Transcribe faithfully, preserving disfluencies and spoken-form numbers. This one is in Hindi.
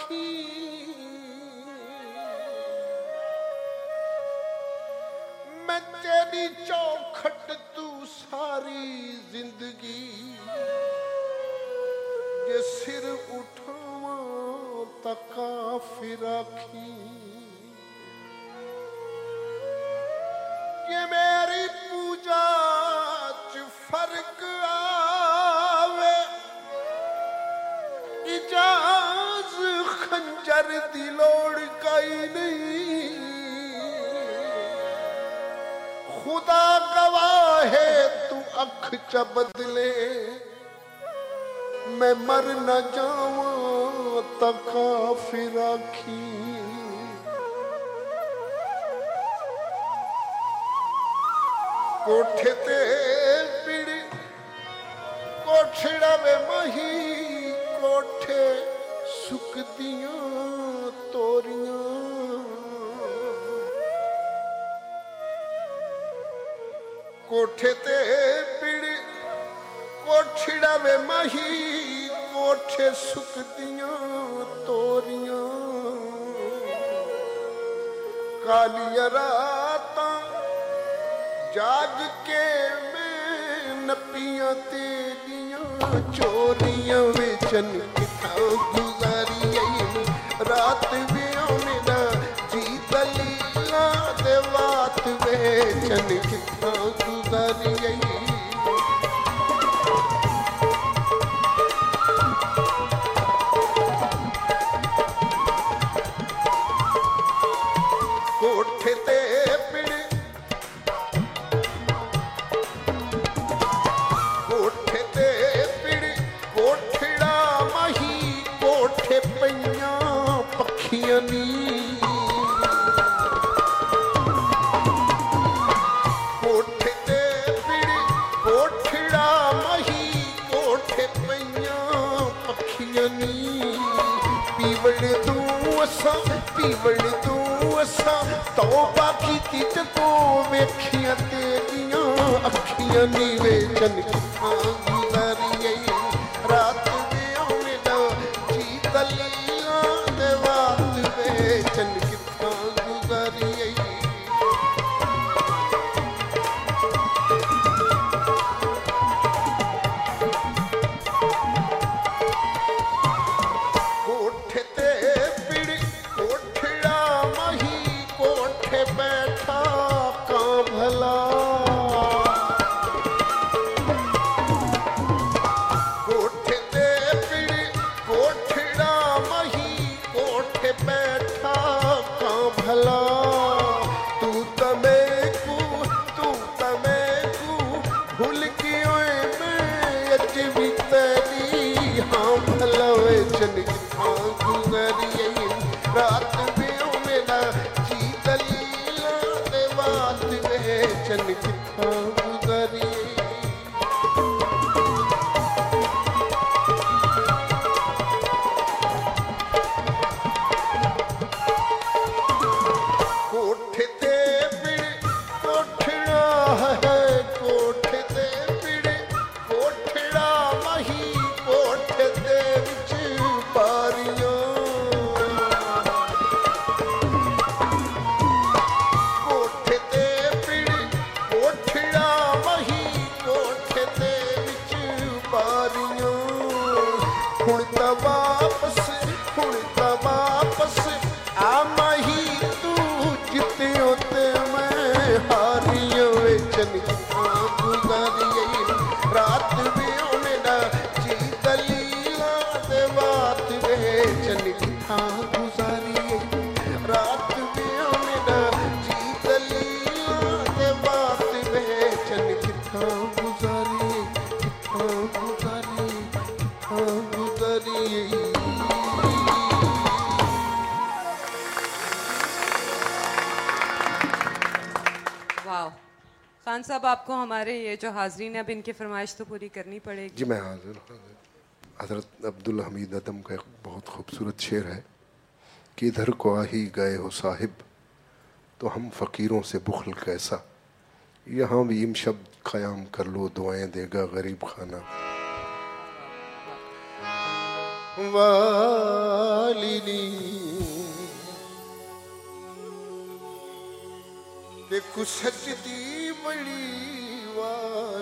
राखी मैं तेरी चौखट तू सारी जिंदगी ये सिर उठावा तका फिर राखी ये मेरी पूजा च फर्क आवे इजाज खंजर दी लोड़ कई नहीं खुदा गवाह है तू अख च बदले मैं मर न जावां तका फिर राखी कोठे ते पीड़ी कोठड़ा वे मही कोठे सुकदियां तोरियां कोठे ते पीड़ी कोठड़ा वे मही कोठे सुकदियां तोरियां कालिया रातां जाग के मैं नपियां तेरियां चोरियां वेचन किथा गुजारी रात वे मेरा जी दलीला दे बात वेचन किथा गुजारी कोठे ते पिड़ कोठे ते पिड़ कोठड़ा मही कोठे पईयां पखियां नी कोठे ते पिड़ कोठड़ा मही कोठे पईयां पखियां नी पीवड़ तू असा पीवड़ तू असा तौबा कीती ते तू वेखियां तेरियां अखियां नी वेचन किथा गुजारी रात वे मेरा जी दलीला दे बात वेचन किथा गुजारी कोठे ते पिड़ कोठड़ा मही कोठे बैठा कां भला कोठे ते पिड़ कोठड़ा मही कोठे बैठा कां भला तू तमे को तू तमे को भूल के ओए मैं अज भी तेरी हाँ भला वेचन किथा गुजारी रात वे मेरा जी दलीला दे बात वेचन किथा गुजारी कोठे ते पिड़ कोठड़ा है कोठे ते पिड़ कोठड़ा मही कोठे ते विच बारियां कोठे ते पिड़ कोठड़ा मही कोठे ते विच बारियां हुण तां वापस हुण तां वापस आ मही तू जित्तियो ते मैं हारियां वेचन किथा गुजारी रात वे मेरा जी दलीला दे बात वेचन किथा गुजारी रात वे मेरा जी दलीला दे बात वेचन किथा गुजारी किथा गुजारी किथा गुजारी वाह खान साहब आपको हमारे ये जो हाजरीन है अब इनकी फरमाइश तो पूरी करनी पड़ेगी। जी मैं हाजिर हज़रत अब्दुल हमीद अदम का एक बहुत खूबसूरत शेर है कि इधर को आ ही गए हो साहिब तो हम फ़कीरों से बुखल कैसा यहाँ भी इम शब्द क़याम कर लो दुआएं देगा गरीब खाना वाली वाली नी ते कुछ सचती बड़ी वाली